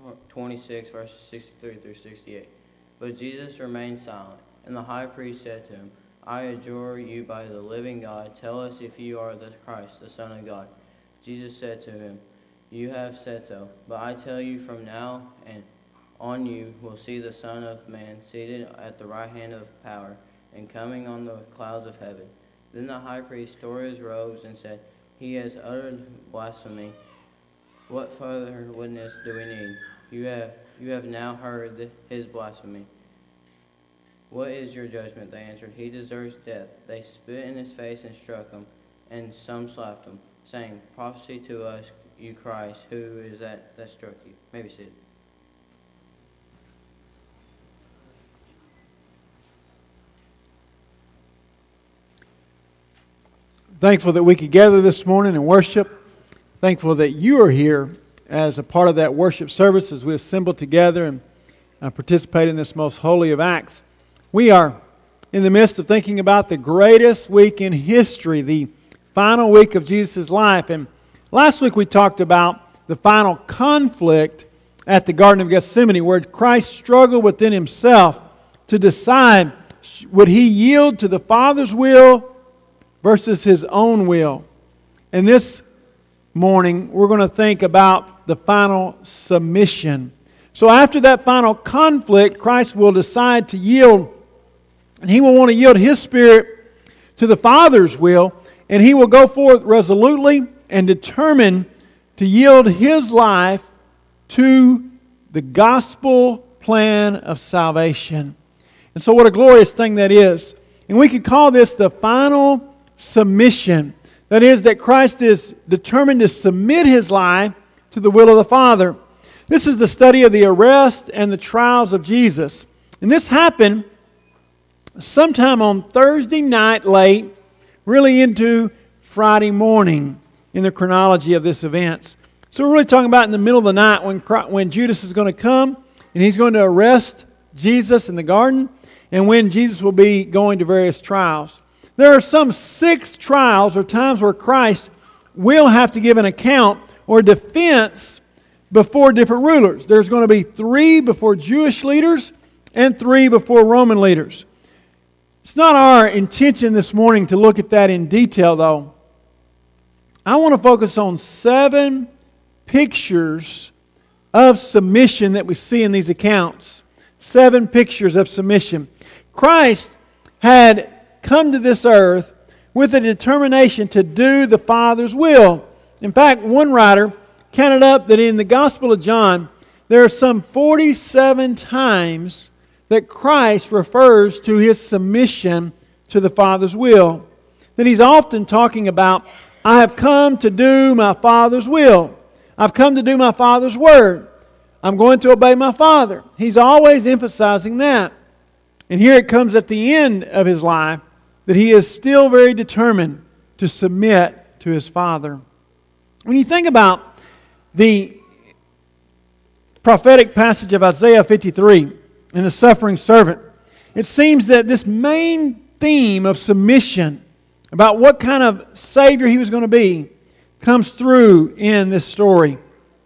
26, verses 63 through 68. But Jesus remained silent, and the high priest said to him, I adjure you by the living God, tell us if you are the Christ, the Son of God. Jesus said to him, You have said so, but I tell you from now and on you will see the Son of Man seated at the right hand of power and coming on the clouds of heaven. Then the high priest tore his robes and said, He has uttered blasphemy. What further witness do we need? You have now heard his blasphemy. What is your judgment? They answered. He deserves death. They spit in his face and struck him, and some slapped him, saying, Prophesy to us, you Christ, who is that struck you? Maybe sit. Thankful that we could gather this morning and worship. Thankful that you are here as a part of that worship service as we assemble together and participate in this most holy of acts. We are in the midst of thinking about the greatest week in history, the final week of Jesus' life. And last week we talked about the final conflict at the Garden of Gethsemane, where Christ struggled within himself to decide, would he yield to the Father's will versus his own will. And this morning we're going to think about the final submission. So after that final conflict, Christ will decide to yield, and he will want to yield his spirit to the Father's will, and he will go forth resolutely and determined to yield his life to the gospel plan of salvation. And so what a glorious thing that is. And we could call this the final submission. That is, that Christ is determined to submit his life to the will of the Father. This is the study of the arrest and the trials of Jesus. And this happened sometime on Thursday night late, really into Friday morning in the chronology of this event. So we're really talking about in the middle of the night when Judas is going to come and he's going to arrest Jesus in the garden, and when Jesus will be going to various trials. There are some 6 trials or times where Christ will have to give an account or defense before different rulers. There's going to be 3 before Jewish leaders and 3 before Roman leaders. It's not our intention this morning to look at that in detail, though. I want to focus on 7 pictures of submission that we see in these accounts. 7 pictures of submission. Christ had come to this earth with a determination to do the Father's will. In fact, one writer counted up that in the Gospel of John, there are some 47 times that Christ refers to his submission to the Father's will. That he's often talking about, I have come to do my Father's will. I've come to do my Father's word. I'm going to obey my Father. He's always emphasizing that. And here it comes at the end of his life that he is still very determined to submit to his Father. When you think about the prophetic passage of Isaiah 53 and the suffering servant, it seems that this main theme of submission, about what kind of Savior he was going to be, comes through in this story.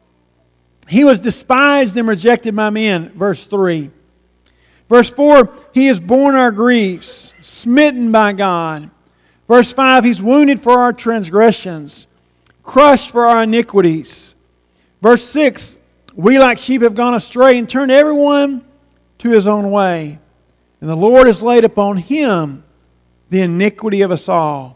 He was despised and rejected by men, verse 3. Verse 4, he has borne our griefs, smitten by God. Verse 5, he's wounded for our transgressions, crushed for our iniquities. Verse 6, we like sheep have gone astray and turned everyone to his own way. And the Lord has laid upon him the iniquity of us all.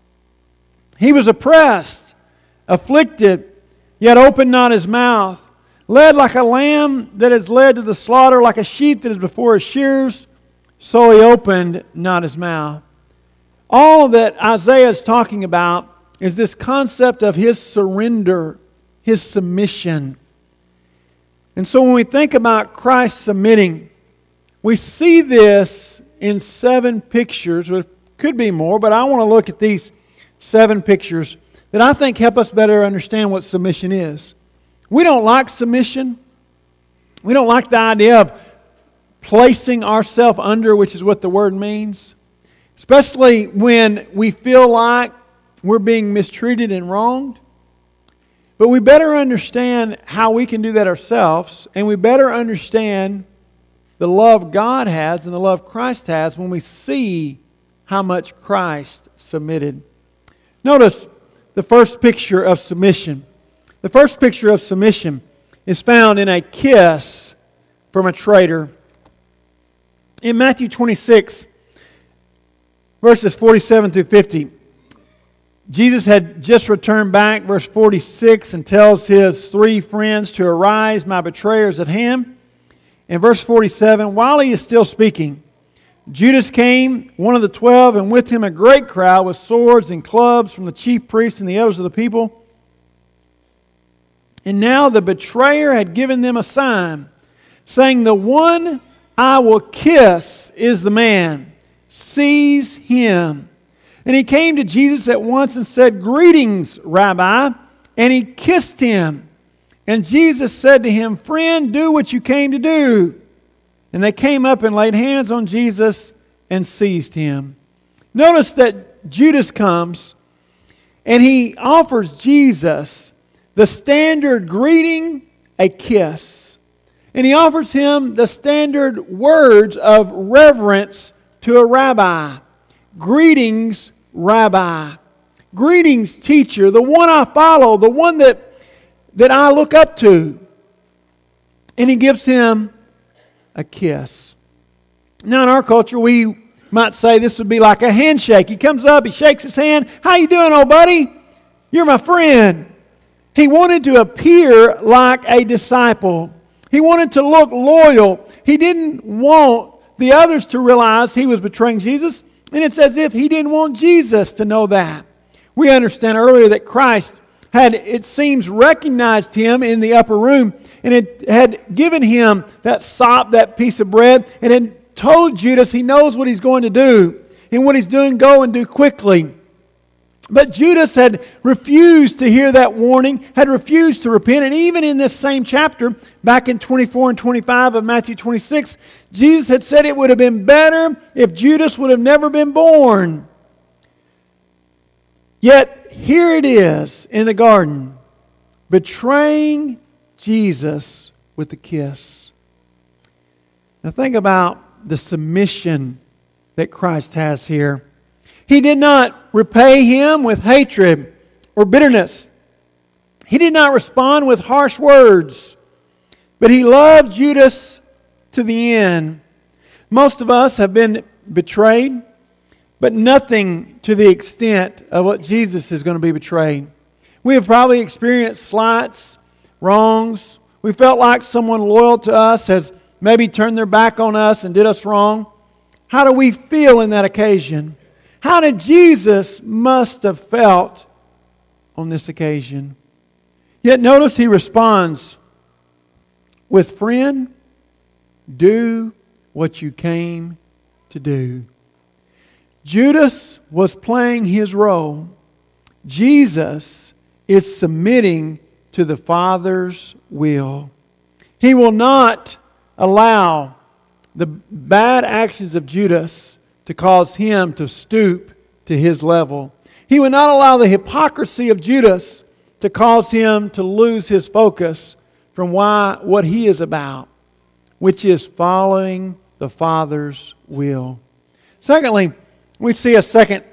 He was oppressed, afflicted, yet opened not his mouth. Led like a lamb that is led to the slaughter, like a sheep that is before his shearers, so he opened not his mouth. All that Isaiah is talking about is this concept of his surrender, his submission. And so when we think about Christ submitting, we see this in 7 pictures. There could be more, but I want to look at these 7 pictures that I think help us better understand what submission is. We don't like submission. We don't like the idea of placing ourselves under, which is what the word means. Especially when we feel like we're being mistreated and wronged. But we better understand how we can do that ourselves, and we better understand the love God has and the love Christ has when we see how much Christ submitted. Notice the first picture of submission. The first picture of submission is found in a kiss from a traitor. In Matthew 26, verses 47 through 50, Jesus had just returned back, verse 46, and tells his 3 friends to arise, my betrayer is at hand. In verse 47, while he is still speaking, Judas came, one of the 12, and with him a great crowd with swords and clubs from the chief priests and the elders of the people. And now the betrayer had given them a sign, saying, the one I will kiss is the man. Seize him. And he came to Jesus at once and said, greetings, Rabbi. And he kissed him. And Jesus said to him, friend, do what you came to do. And they came up and laid hands on Jesus and seized him. Notice that Judas comes and he offers Jesus the standard greeting, a kiss. And he offers him the standard words of reverence to a rabbi. Greetings, Rabbi. Greetings, teacher, the one I follow, the one that I look up to. And he gives him a kiss. Now in our culture, we might say this would be like a handshake. He comes up, he shakes his hand. How you doing, old buddy? You're my friend. He wanted to appear like a disciple. He wanted to look loyal. He didn't want the others to realize he was betraying Jesus. And it's as if he didn't want Jesus to know that. We understand earlier that Christ had, it seems, recognized him in the upper room, and it had given him that sop, that piece of bread, and had told Judas he knows what he's going to do, and what he's doing, go and do quickly. But Judas had refused to hear that warning, had refused to repent, and even in this same chapter, back in 24 and 25 of Matthew 26, Jesus had said it would have been better if Judas would have never been born. Yet, here it is in the garden, betraying Jesus with a kiss. Now think about the submission that Christ has here. He did not repay him with hatred or bitterness. He did not respond with harsh words, but he loved Judas to the end. Most of us have been betrayed, but nothing to the extent of what Jesus is going to be betrayed. We have probably experienced slights, wrongs. We felt like someone loyal to us has maybe turned their back on us and did us wrong. How do we feel in that occasion? How did Jesus must have felt on this occasion? Yet notice he responds with, friend, do what you came to do. Judas was playing his role. Jesus is submitting to the Father's will. He will not allow the bad actions of Judas to cause him to stoop to his level. He will not allow the hypocrisy of Judas to cause him to lose his focus from what he is about, which is following the Father's will. Secondly, we see a second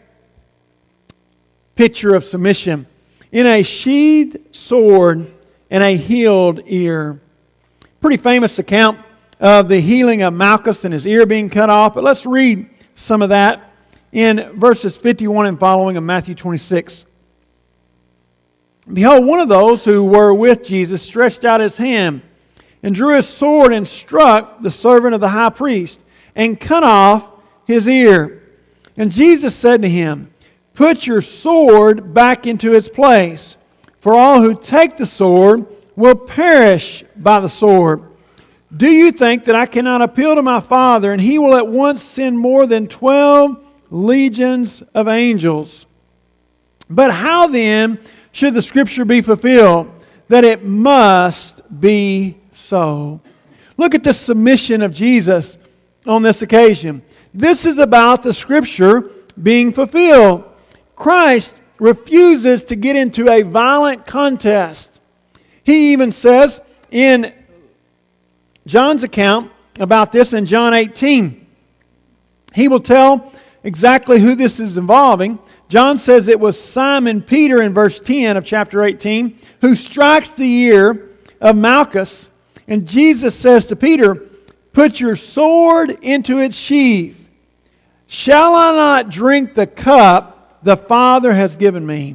picture of submission in a sheathed sword and a healed ear. Pretty famous account of the healing of Malchus and his ear being cut off. But let's read some of that in verses 51 and following of Matthew 26. Behold, one of those who were with Jesus stretched out his hand and drew his sword and struck the servant of the high priest and cut off his ear. And Jesus said to him, put your sword back into its place, for all who take the sword will perish by the sword. Do you think that I cannot appeal to my Father, and He will at once send more than 12 legions of angels? But how then should the Scripture be fulfilled, that it must be so? Look at the submission of Jesus on this occasion. This is about the Scripture being fulfilled. Christ refuses to get into a violent contest He even says in John's account about this in John 18, he will tell exactly who this is involving. John says it was Simon Peter in verse 10 of chapter 18 who strikes the ear of Malchus. And Jesus says to Peter, "Put your sword into its sheath. Shall I not drink the cup the Father has given me?"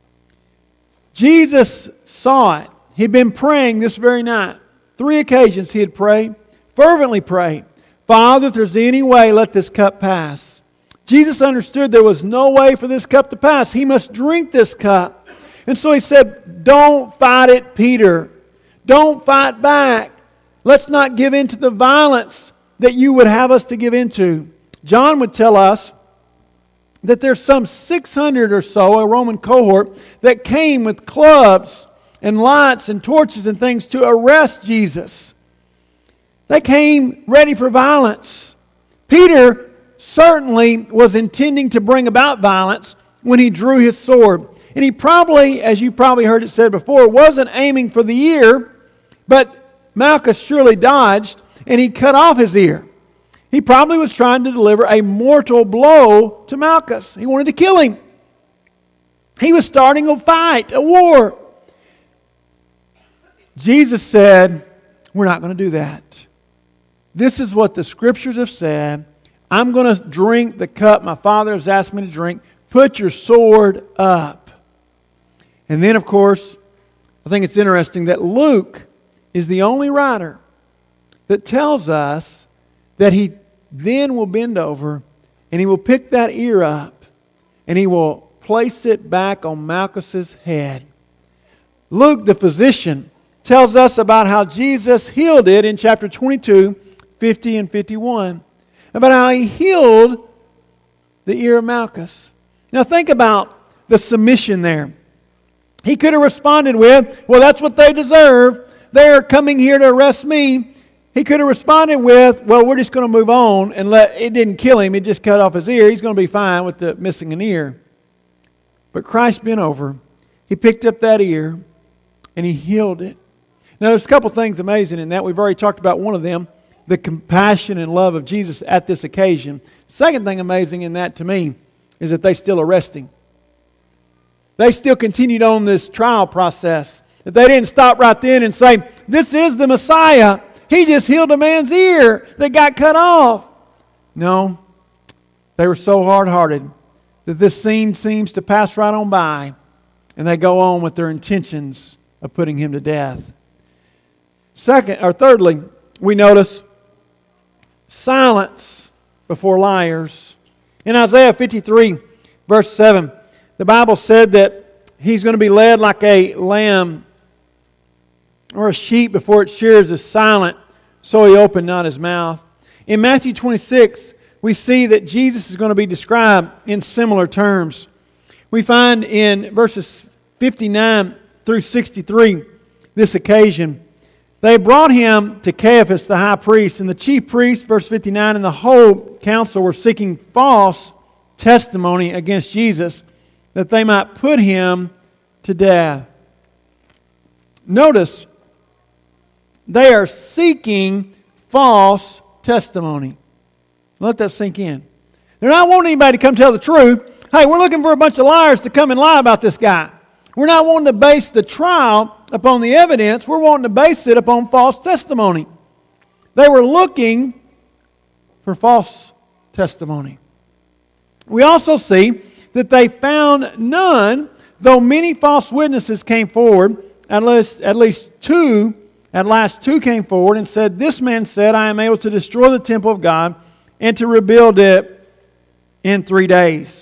Jesus saw it. He'd been praying this very night. 3 occasions he had prayed, fervently prayed, "Father, if there's any way, let this cup pass." Jesus understood there was no way for this cup to pass. He must drink this cup. And so he said, "Don't fight it, Peter. Don't fight back. Let's not give in to the violence that you would have us to give into." John would tell us that there's some 600 or so, a Roman cohort, that came with clubs and lights and torches and things to arrest Jesus. They came ready for violence. Peter certainly was intending to bring about violence when he drew his sword. And he probably, as you probably heard it said before, wasn't aiming for the ear, but Malchus surely dodged and he cut off his ear. He probably was trying to deliver a mortal blow to Malchus. He wanted to kill him. He was starting a fight, a war. Jesus said, "We're not going to do that. This is what the Scriptures have said. I'm going to drink the cup my Father has asked me to drink. Put your sword up." And then, of course, I think it's interesting that Luke is the only writer that tells us that he then will bend over and he will pick that ear up and he will place it back on Malchus's head. Luke, the physician, tells us about how Jesus healed it in chapter 22, 50 and 51. About how he healed the ear of Malchus. Now think about the submission there. He could have responded with, "Well, that's what they deserve. They're coming here to arrest me." He could have responded with, "Well, we're just going to move on and it didn't kill him. It just cut off his ear. He's going to be fine with the missing an ear." But Christ bent over. He picked up that ear and he healed it. Now, there's a couple things amazing in that. We've already talked about one of them, the compassion and love of Jesus at this occasion. Second thing amazing in that to me is that they still arrest him. They still continued on this trial process. That they didn't stop right then and say, "This is the Messiah. He just healed a man's ear that got cut off." No, they were so hard-hearted that this scene seems to pass right on by, and they go on with their intentions of putting him to death. Thirdly, we notice silence before liars. In Isaiah 53, verse 7, the Bible said that he's going to be led like a lamb or a sheep before its shears is silent, so he opened not his mouth. In Matthew 26, we see that Jesus is going to be described in similar terms. We find in verses 59 through 63 this occasion. They brought him to Caiaphas the high priest, and the chief priest, verse 59, and the whole council were seeking false testimony against Jesus that they might put him to death. Notice, they are seeking false testimony. Let that sink in. They're not wanting anybody to come tell the truth. Hey, we're looking for a bunch of liars to come and lie about this guy. We're not wanting to base the trial upon the evidence. We're wanting to base it upon false testimony. They were looking for false testimony. We also see that they found none, though many false witnesses came forward. At last two came forward and said, "This man said, I am able to destroy the temple of God and to rebuild it in 3 days."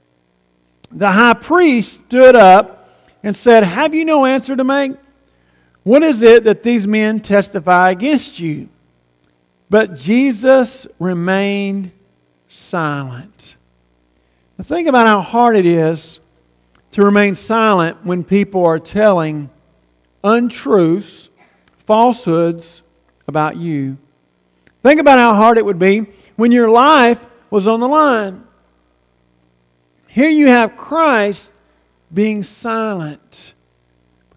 The high priest stood up and said, "Have you no answer to make? What is it that these men testify against you?" But Jesus remained silent. Now think about how hard it is to remain silent when people are telling untruths, falsehoods about you. Think about how hard it would be when your life was on the line. Here you have Christ being silent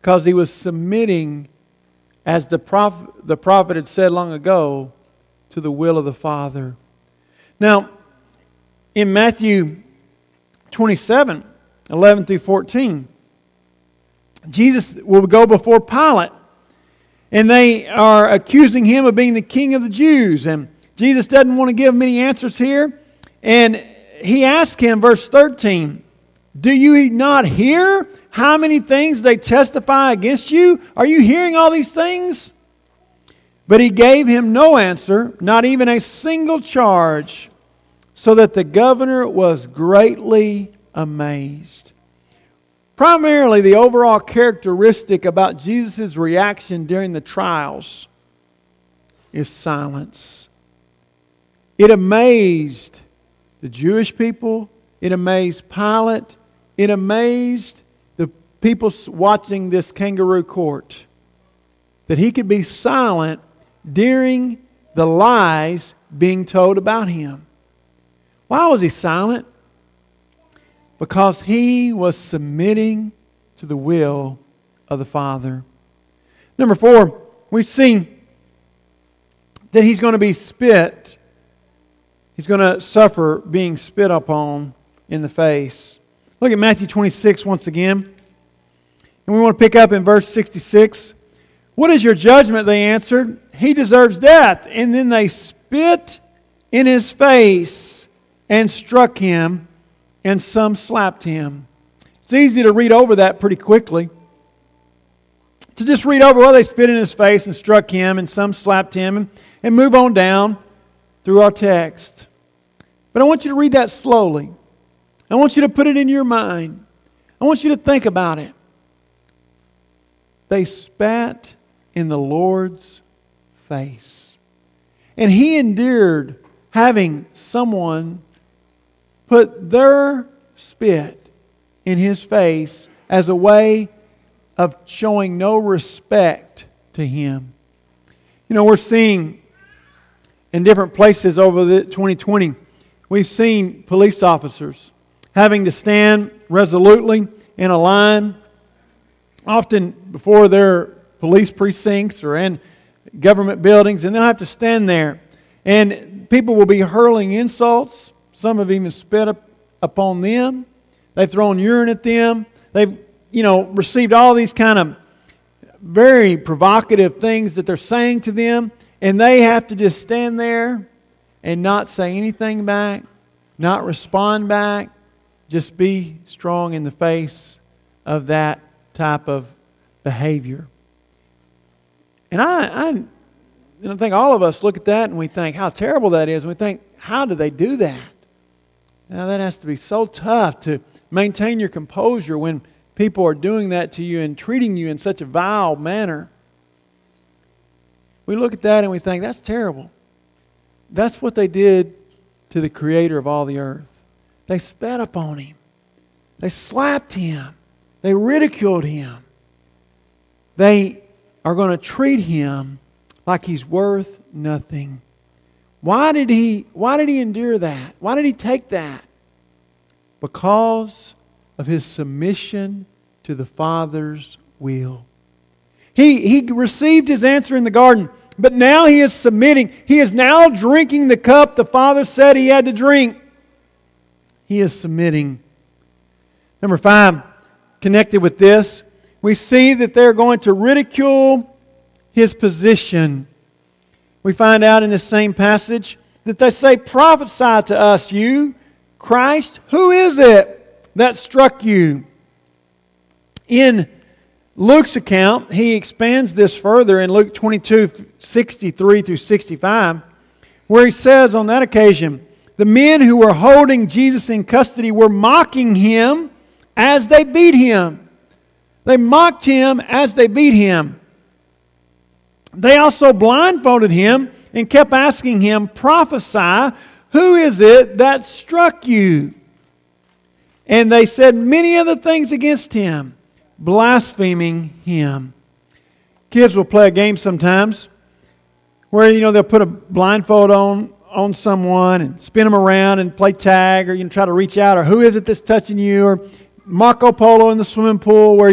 Because he was submitting, as the prophet had said long ago, to the will of the Father. Now, in Matthew 27, 11 through 14, Jesus will go before Pilate. And they are accusing him of being the king of the Jews. And Jesus doesn't want to give many answers here. And he asked him, verse 13, "Do you not hear how many things they testify against you? Are you hearing all these things?" But he gave him no answer, not even a single charge, so that the governor was greatly amazed. Primarily, the overall characteristic about Jesus' reaction during the trials is silence. It amazed the Jewish people. It amazed Pilate. It amazed the people watching this kangaroo court, that he could be silent during the lies being told about him. Why was he silent? Because he was submitting to the will of the Father. Number 4, we see that he's going to be spit. He's going to suffer being spit upon in the face. Look at Matthew 26 once again. And we want to pick up in verse 66. "What is your judgment?" they answered. "He deserves death." And then they spit in his face and struck him, and some slapped him. It's easy to read over that pretty quickly. To just read over, well, they spit in his face and struck him, and some slapped him, and move on down through our text. But I want you to read that slowly. I want you to put it in your mind. I want you to think about it. They spat in the Lord's face. And he endured having someone put their spit in his face as a way of showing no respect to him. You know, we're seeing in different places over the 2020, we've seen police officers having to stand resolutely in a line, often before their police precincts or in government buildings, and they'll have to stand there. And people will be hurling insults. Some have even spit upon them. They've thrown urine at them. They've, received all these kind of very provocative things that they're saying to them. And they have to just stand there and not say anything back, not respond back, just be strong in the face of that type of behavior. And I think all of us look at that and we think how terrible that is. And we think, how do they do that? Now that has to be so tough to maintain your composure when people are doing that to you and treating you in such a vile manner. We look at that and we think, that's terrible. That's what they did to the Creator of all the earth. They spat upon Him. They slapped Him. They ridiculed Him. They are going to treat Him like He's worth nothing. Why did he endure that? Why did He take that? Because of His submission to the Father's will. He received His answer in the garden, but now He is submitting. He is now drinking the cup the Father said He had to drink. He is submitting. Number 5, connected with this, we see that they're going to ridicule His position. We find out in this same passage that they say, "Prophesy to us, you, Christ. Who is it that struck you?" In Luke's account, he expands this further in Luke 22:63 through 65, where he says on that occasion, "The men who were holding Jesus in custody were mocking Him as they beat Him." They mocked Him as they beat Him. They also blindfolded Him and kept asking Him, "Prophesy, who is it that struck you?" And they said many other things against Him, blaspheming Him. Kids will play a game sometimes where, they'll put a blindfold on someone and spin them around and play tag, or try to reach out, or who is it that's touching you, or Marco Polo in the swimming pool where you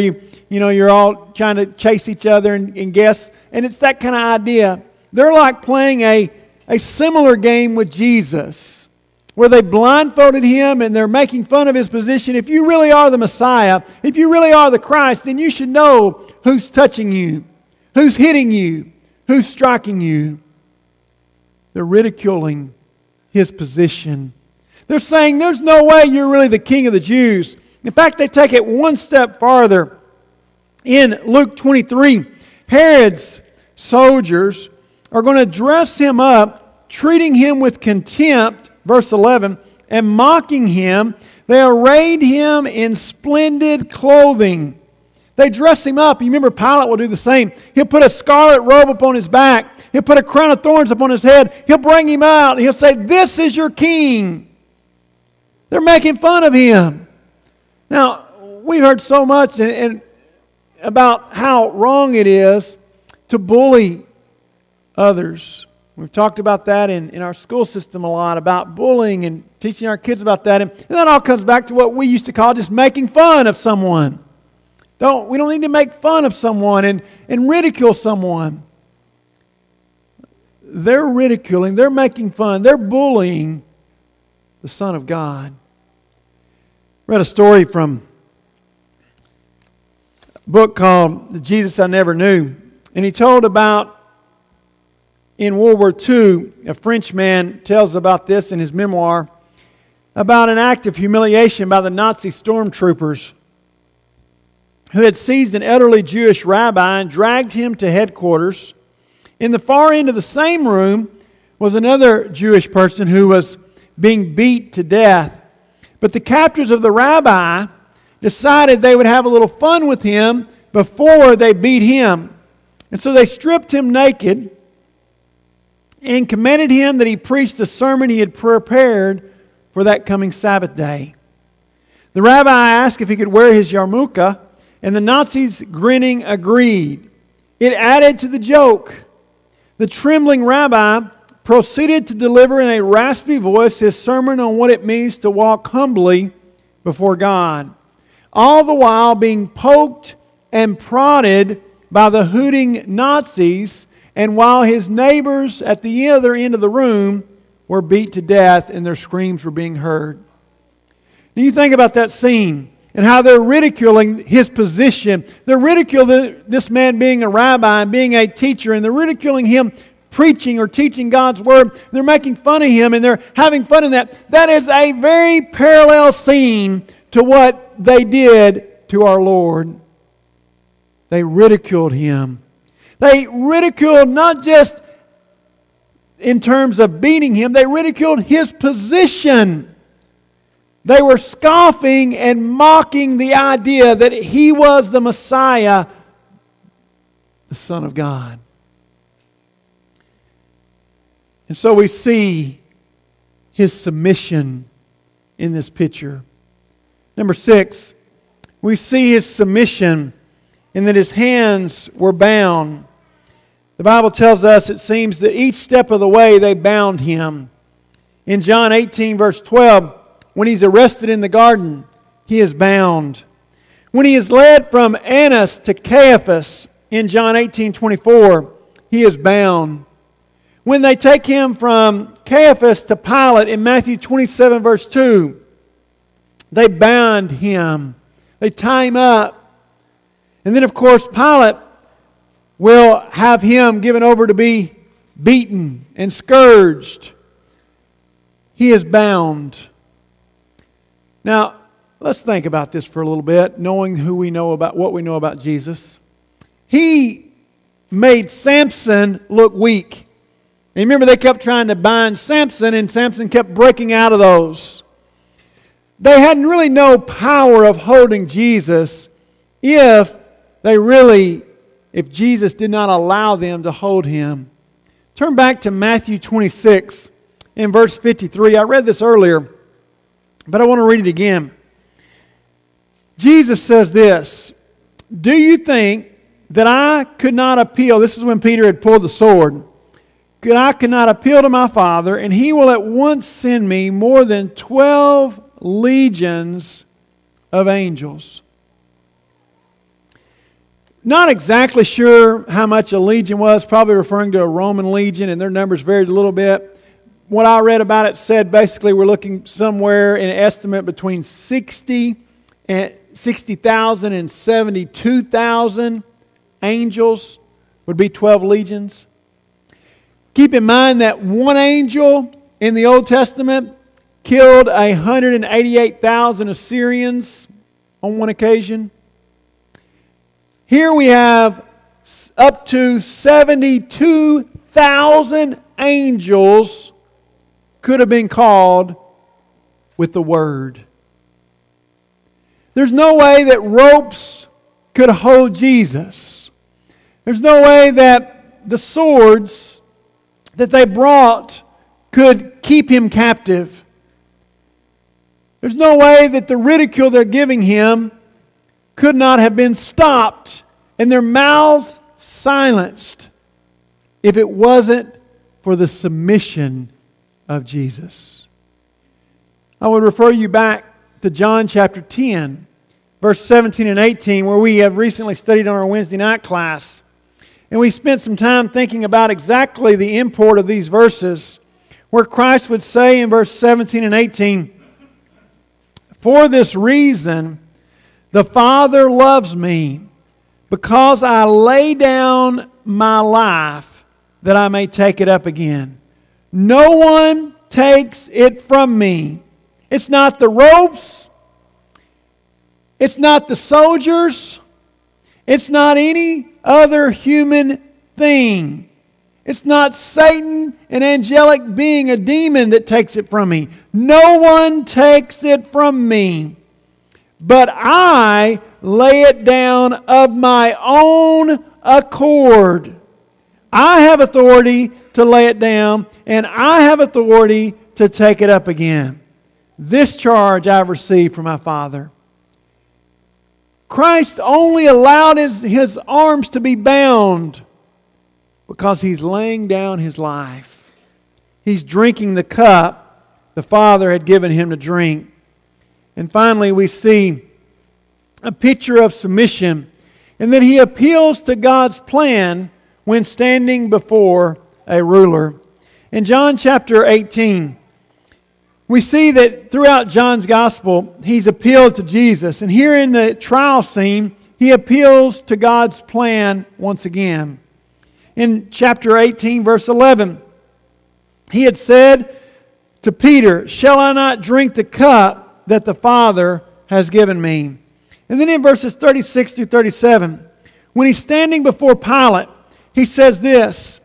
you're all trying to chase each other and guess. And it's that kind of idea. They're like playing a similar game with Jesus, where they blindfolded Him and they're making fun of His position. If you really are the Messiah, if you really are the Christ, then you should know who's touching you, who's hitting you, who's striking you. They're ridiculing His position. They're saying there's no way you're really the King of the Jews. In fact, they take it one step farther. In Luke 23, Herod's soldiers are going to dress Him up, treating Him with contempt, verse 11, and mocking Him. They arrayed Him in splendid clothing. They dress Him up. You remember Pilate will do the same. He'll put a scarlet robe upon His back. He'll put a crown of thorns upon His head. He'll bring Him out. And He'll say, "This is your King." They're making fun of Him. Now, we've heard so much about how wrong it is to bully others. We've talked about that in our school system a lot, about bullying and teaching our kids about that. And that all comes back to what we used to call just making fun of someone. We don't need to make fun of someone and ridicule someone. They're ridiculing, they're making fun, they're bullying the Son of God. I read a story from a book called The Jesus I Never Knew. And he told about, in World War II, a French man tells about this in his memoir, about an act of humiliation by the Nazi stormtroopers who had seized an elderly Jewish rabbi and dragged him to headquarters. In the far end of the same room was another Jewish person who was being beat to death. But the captors of the rabbi decided they would have a little fun with him before they beat him. And so they stripped him naked and commanded him that he preach the sermon he had prepared for that coming Sabbath day. The rabbi asked if he could wear his yarmulke, and the Nazis, grinning, agreed. It added to the joke. The trembling rabbi proceeded to deliver in a raspy voice his sermon on what it means to walk humbly before God, all the while being poked and prodded by the hooting Nazis, and while his neighbors at the other end of the room were beat to death and their screams were being heard. Now you think about that scene and how they're ridiculing his position. They're ridiculing this man being a rabbi and being a teacher, and they're ridiculing him preaching or teaching God's Word. They're making fun of him and they're having fun in that. That is a very parallel scene to what they did to our Lord. They ridiculed Him. They ridiculed not just in terms of beating Him, they ridiculed His position. They were scoffing and mocking the idea that He was the Messiah, the Son of God. And so we see His submission in this picture. Number 6, we see His submission in that His hands were bound. The Bible tells us it seems that each step of the way they bound Him. In John 18 verse 12, when He's arrested in the garden, He is bound. When He is led from Annas to Caiaphas in John 18:24, He is bound. When they take Him from Caiaphas to Pilate in Matthew 27 verse 2, they bound Him. They tie Him up. And then of course Pilate will have Him given over to be beaten and scourged. He is bound. Now, let's think about this for a little bit, knowing who we know about, what we know about Jesus. He made Samson look weak. And remember, they kept trying to bind Samson, and Samson kept breaking out of those. They had really no power of holding Jesus if Jesus did not allow them to hold Him. Turn back to Matthew 26 in verse 53. I read this earlier, but I want to read it again. Jesus says this, "Do you think that I could not appeal?" This is when Peter had pulled the sword. "I could not appeal to my Father, and He will at once send me more than 12 legions of angels." Not exactly sure how much a legion was, probably referring to a Roman legion, and their numbers varied a little bit. What I read about it said basically we're looking somewhere in an estimate between 60,000 and 72,000 angels would be 12 legions. Keep in mind that one angel in the Old Testament killed 188,000 Assyrians on one occasion. Here we have up to 72,000 angels could have been called with the Word. There's no way that ropes could hold Jesus. There's no way that the swords that they brought could keep him captive. There's no way that the ridicule they're giving him could not have been stopped and their mouth silenced if it wasn't for the submission of Jesus. I would refer you back to John chapter 10, verse 17 and 18, where we have recently studied on our Wednesday night class. And we spent some time thinking about exactly the import of these verses, where Christ would say in verse 17 and 18, "For this reason the Father loves me, because I lay down my life that I may take it up again. No one takes it from me." It's not the ropes. It's not the soldiers. It's not any other human thing. It's not Satan, an angelic being, a demon that takes it from me. No one takes it from me. But I lay it down of my own accord. I have authority to lay it down, and I have authority to take it up again. This charge I've received from my Father. Christ only allowed his arms to be bound because he's laying down his life. He's drinking the cup the Father had given him to drink. And finally, we see a picture of submission, and that he appeals to God's plan when standing before a ruler. In John chapter 18, we see that throughout John's gospel, he's appealed to Jesus. And here in the trial scene, he appeals to God's plan once again. In chapter 18, verse 11, he had said to Peter, "Shall I not drink the cup that the Father has given me?" And then in verses 36 through 37, when he's standing before Pilate, he says this,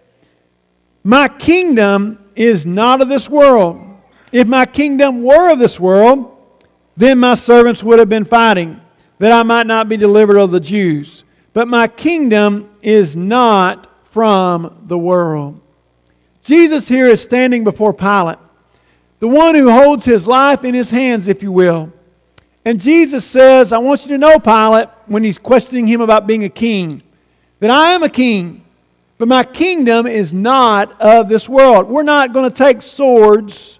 "My kingdom is not of this world. If my kingdom were of this world, then my servants would have been fighting, that I might not be delivered of the Jews. But my kingdom is not from the world." Jesus here is standing before Pilate, the one who holds his life in his hands, if you will. And Jesus says, "I want you to know, Pilate," when he's questioning him about being a king, "that I am a king, but my kingdom is not of this world." We're not going to take swords,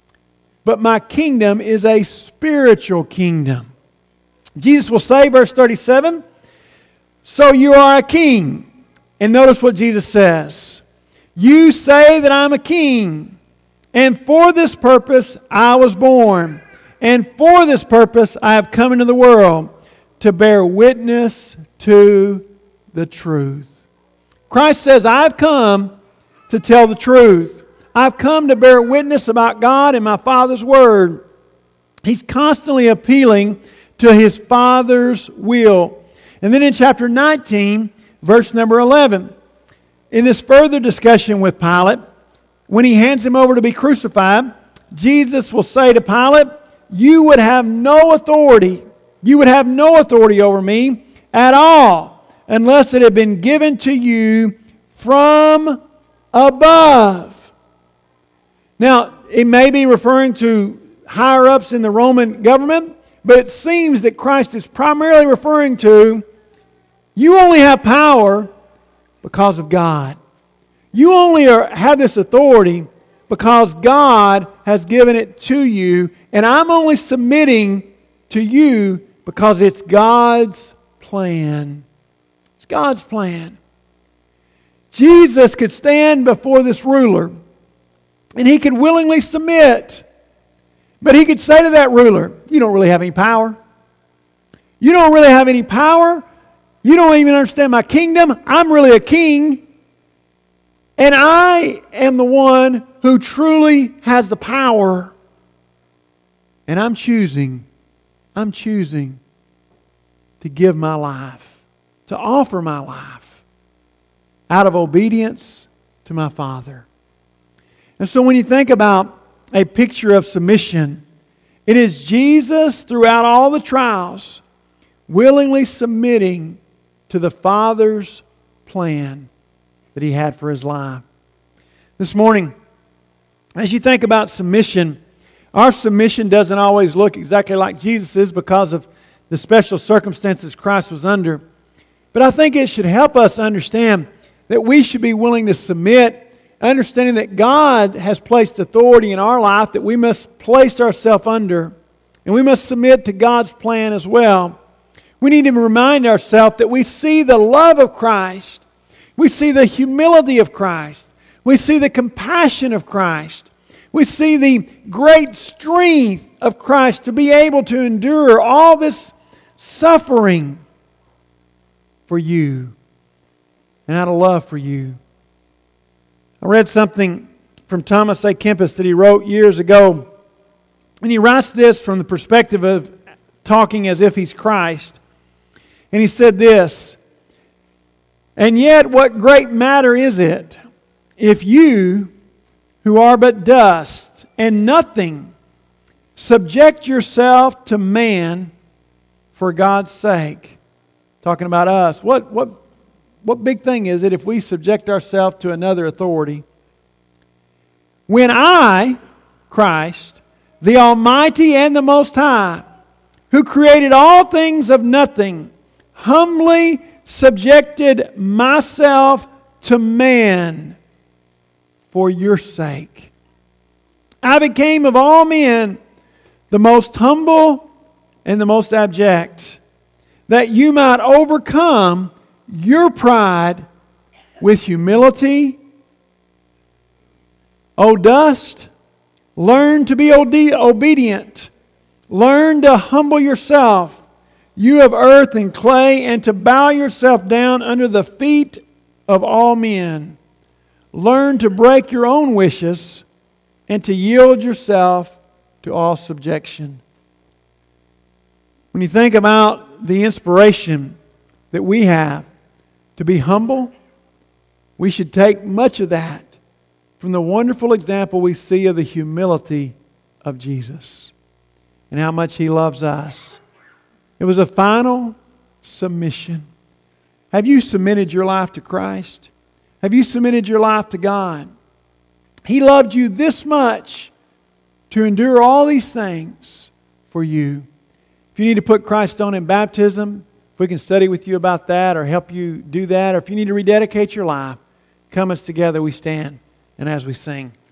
but my kingdom is a spiritual kingdom. Jesus will say, verse 37, "So you are a king." And notice what Jesus says. "You say that I'm a king, and for this purpose I was born, and for this purpose I have come into the world, to bear witness to the truth." Christ says, "I've come to tell the truth. I've come to bear witness about God and my Father's Word." He's constantly appealing to his Father's will. And then in chapter 19, verse number 11, in this further discussion with Pilate, when he hands him over to be crucified, Jesus will say to Pilate, "You would have no authority. You would have no authority over me at all unless it had been given to you from above." Now, it may be referring to higher-ups in the Roman government, but it seems that Christ is primarily referring to, you only have power because of God. You only have this authority because God has given it to you, and I'm only submitting to you because it's God's plan. It's God's plan. Jesus could stand before this ruler and he could willingly submit. But he could say to that ruler, you don't really have any power. You don't really have any power. You don't even understand my kingdom. I'm really a king. And I am the one who truly has the power. And I'm choosing to give my life, to offer my life out of obedience to my Father. And so when you think about a picture of submission, it is Jesus throughout all the trials willingly submitting to the Father's plan that He had for His life. This morning, as you think about submission, our submission doesn't always look exactly like Jesus' because of the special circumstances Christ was under. But I think it should help us understand that we should be willing to submit, understanding that God has placed authority in our life that we must place ourselves under, and we must submit to God's plan as well. We need to remind ourselves that we see the love of Christ, we see the humility of Christ, we see the compassion of Christ, we see the great strength of Christ to be able to endure all this suffering for you and out of love for you. I read something from Thomas A. Kempis that he wrote years ago. And he writes this from the perspective of talking as if he's Christ. And he said this, "And yet what great matter is it if you, who are but dust and nothing, subject yourself to man for God's sake." Talking about us. What big thing is it if we subject ourselves to another authority? "When I, Christ, the Almighty and the Most High, who created all things of nothing, humbly subjected myself to man for your sake. I became of all men the most humble and the most abject, that you might overcome your pride with humility. O dust, learn to be obedient. Learn to humble yourself, you of earth and clay, and to bow yourself down under the feet of all men. Learn to break your own wishes and to yield yourself to all subjection." When you think about the inspiration that we have to be humble, we should take much of that from the wonderful example we see of the humility of Jesus and how much He loves us. It was a final submission. Have you submitted your life to Christ? Have you submitted your life to God? He loved you this much to endure all these things for you. If you need to put Christ on in baptism, if we can study with you about that or help you do that, or if you need to rededicate your life, come as together we stand and as we sing.